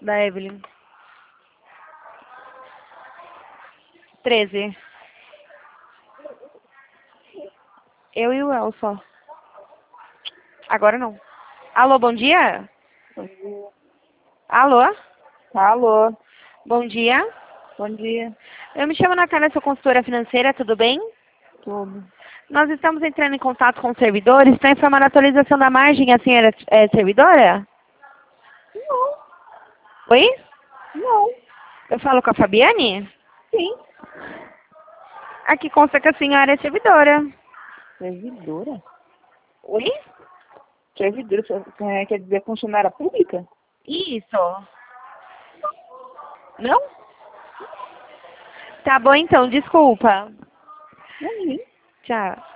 Da Evelyn. 13. Eu e o El só. Agora não. Alô, bom dia? Bom dia. Alô? Alô, Bom dia. bom dia. Eu me chamo Natália, sou consultora financeira, tudo bem? Tudo. Nós estamos entrando em contato com os servidores para informar a atualização da margem. A senhora é servidora? Oi? Não, Eu falo com a Fabiane? sim. Aqui consta que a senhora é servidora. Servidora? Oi? Servidora, quer dizer funcionária pública? Isso. Não? Tá bom então, desculpa. Não, Tchau.